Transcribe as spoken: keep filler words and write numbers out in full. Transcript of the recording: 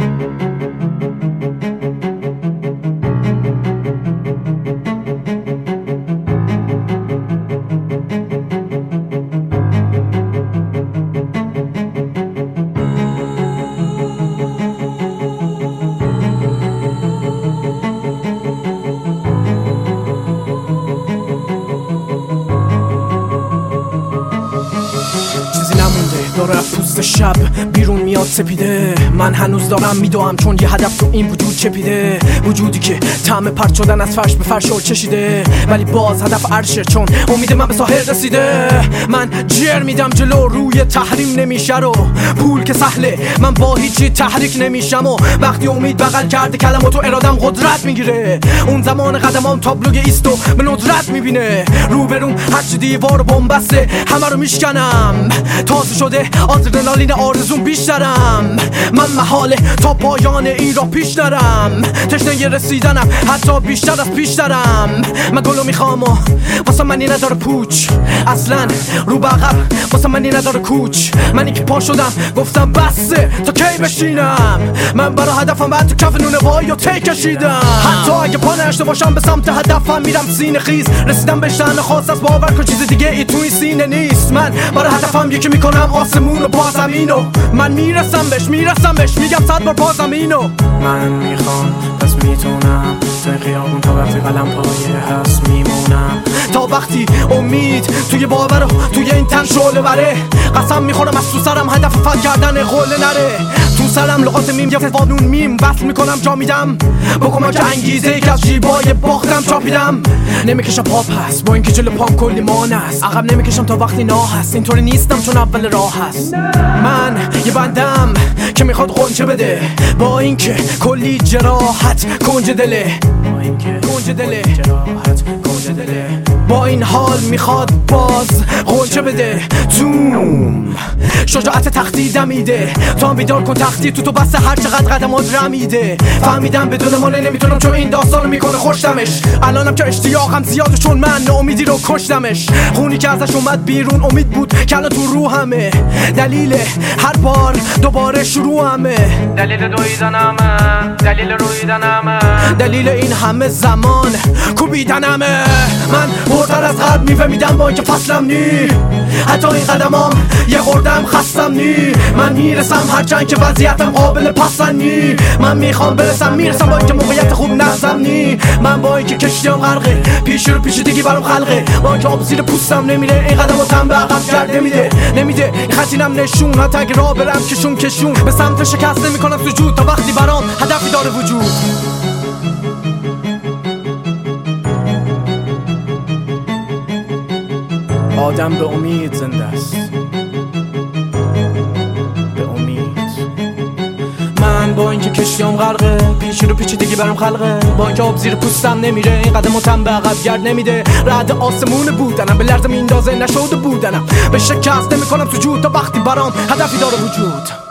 داره پوست شب بیرون میاد سپیده. من هنوز دارم میدوام چون یه هدف تو این وجود چپیده. وجودی که طعم پرت شدن از فرش به فرش چشیده، ولی باز هدف عرشه چون امید من به ساحل رسیده. من جر میدم جلو روی تحریم نمیشه رو پول که سهله، من با هیچی تحریک نمیشم و وقتی امید بغل کرده کلمات و ارادم قدرت میگیره. اون زمان قدمام تابلوی ایستو به ندرت میبینه. روبروم هرچی دیوار بنبسته همه رو میشکنم. تازه شده آدرنالین آرزون بیشترم. من محاله تا پایان این را پیش نرم. تشنه رسیدنم حتی بیشتر از پیشترم. من گلو میخوام و واسه منی نداره پوچ، اصلا رو بغل واسه منی نداره کوچ. منی که پا شدم گفتم بسه تا کی بشینم. من برای هدفم بعد تو کف نونه وای و تی کشیدم. حتی اگه پا نشته باشم به سمت هدفم میرم سینه خیز. رسیدم به شأن خاص از باور کن چیز دیگه ای تو این سینه نیست. من برای هدفم یکی میکنم آسمون و با زمینو. من میرسم بهش میرسم بهش میگم صد بار با زمینو. من میخوام پس میتونم توی خیابون تا وقتی قلم پایه هست میمونم. تا وقتی امید توی باور و توی این تن شعله بره. قسم میخورم از تو سرم هدف فتح کردن قله نره. تو سرم لغات میم یا فانون میم وصل میکنم جا میدم. بکنم که انگیزه ای که از جیبای باختم چاپیدم. نمیکشم پا پس با اینکه جلو پام کلی مان است. عقب نمیکشم تا وقتی ناه هست. اینطوری نیستم چون اول راه هست. من یه بندم که میخواد قنچه بده با اینکه کلی جراحت کنج دله. با اینکه کنج دله جراحت کنج دله. با این حال میخواد باز قنچه بده. توم شجاعت تختی دمیده تا بیدار کن تختی تو تو بس هر چقدر قدمات رمیده. فهمیدم بدون مانه نمیتونم چون این داستانو میکنه خوشتمش. الانم که اشتیاقم زیاده چون من ناامیدی رو کشتمش. خونی که ازش اومد بیرون امید بود که الان تو روحمه. دلیل هر بار دوباره شروعمه. دلیل دویدنمه، دلیل رویدنمه، دلیل این همه زمان کوبیدنمه. من برتر از قلب میوه میدم با اینکه فصلم نی. حتی این قدمام یه خوردم خستم نی. من میرسم هرچند که وضعیتم قابل پسن نی. من میخوام برسم میرسم با اینکه موقعیت خوب نزدم نی. من با اینکه کشتیم غرقه پیش رو پیچیدگی برام خلقه. با اینکه آب زیر پوستم نمیره این قدمو تن به عقب کرد نمیده نمیده این خطینم نشون. حتی اگه راه برم کشون کشون به سمت شکست نمیکنم سجود تا وقتی برام هدفی داره وجود. آدم به امید زنده است، به امید. من با اینکه کشتیم غرقه پیش رو پیچیدگی برام خلقه. با اینکه آب زیر پوستم نمیره این قدمو تن به عقب گرد نمیده. رد آسمون بودنم به لرزه میندازه نشده بودنم. به شکست نمیکنم سجود تا وقتی برام هدفی داره وجود.